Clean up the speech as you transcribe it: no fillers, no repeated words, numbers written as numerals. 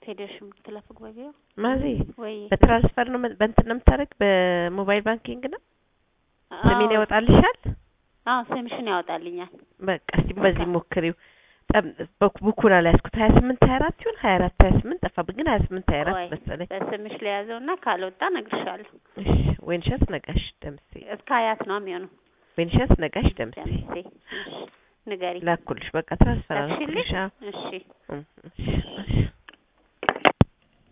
ፌዴሬሽን ምክትል አፈ ጉባኤ ቢሮ ማዚ ወይ በትራንስፈር ነው በእንትን ነው የምታረግ በሞባይል ባንኪንግ ነው ስሜን ያወጣልሻል ስምሽን ያወጣልኛል በቃ እስቲ በዚህ ሞክሪው በኩኩና ላይ ያስኩት 28 24 ይሁን 24 28 ጠፋብኝ ግን 28 24 መሰለኝ በስምሽ ላይ ያዘውና ካልወጣ ነግርሻለሁ እሺ ወይንሸት ነጋሽ ደምሴ እስከ አያት ነው የሚሆነው ወይንሸት ነጋሽ ደምሴ እሺ ንገሪ ላኩልሽ በቃ ትራንስፈር አልኩልሽ እሺ እሺ